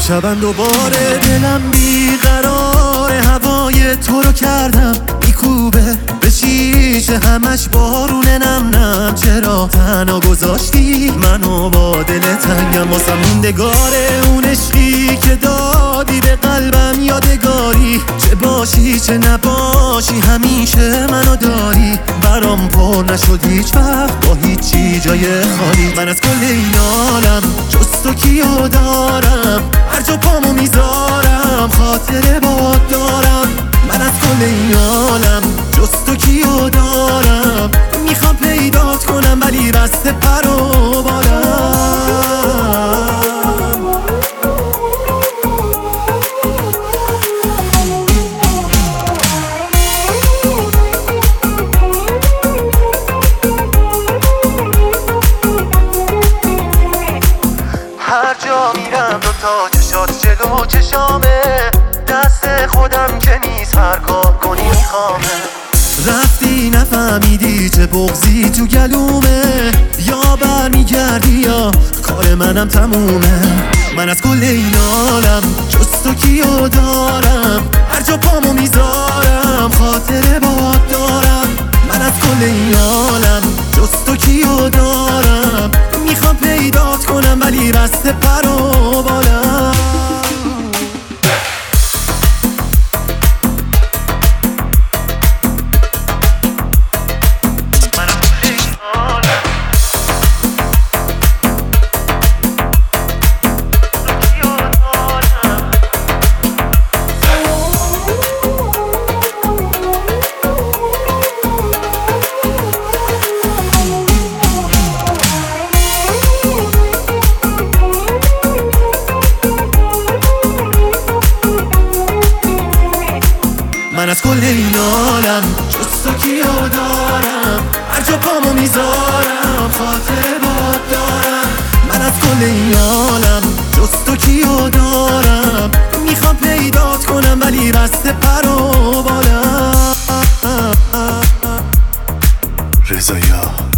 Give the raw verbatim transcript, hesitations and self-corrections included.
امشبم دوباره دلم بیقراره، هوای تو رو کردم میکوبه به شیشه، همش بارونه نم نم. چرا تنها گذاشتی منو با دل تنگم؟ واسه موندگاره اون عشقی که دادی به قلبم یادگاری، چه باشی چه نباشی همیشه منو داری. برام پر نشد هیچ وقت با هیچی جای خالی. من از کل این عالم جز تو کیو دارم؟ هر جا پامو میذارم خاطره باد دارم. من از کل این عالم جز تو کیو دارم؟ میخوام پیدات کنم ولی بسته پر و بالم. هر جا میرم دوتا چشات جلو چشامه، دست خودم که نیست هر کار کنی میخوامه. رفتی نفهمیدی چه بغضی تو گلومه، یا برمیگردی یا کار منم تمومه. من از کل این عالم جز تو کیو دارم؟ هر جا پامو میذارم خاطره باد دارم. من از کل این عالم جز تو کیو دارم؟ میخوام پیدات کنم ولی بسته پر و بالم. من از کل این عالم جز تو کیو دارم؟ هر جا پامو میذارم خاطره باد دارم. من از کل این عالم جز تو کیو دارم؟ میخوام پیدات کنم ولی بسته پر و بالم. رضا یا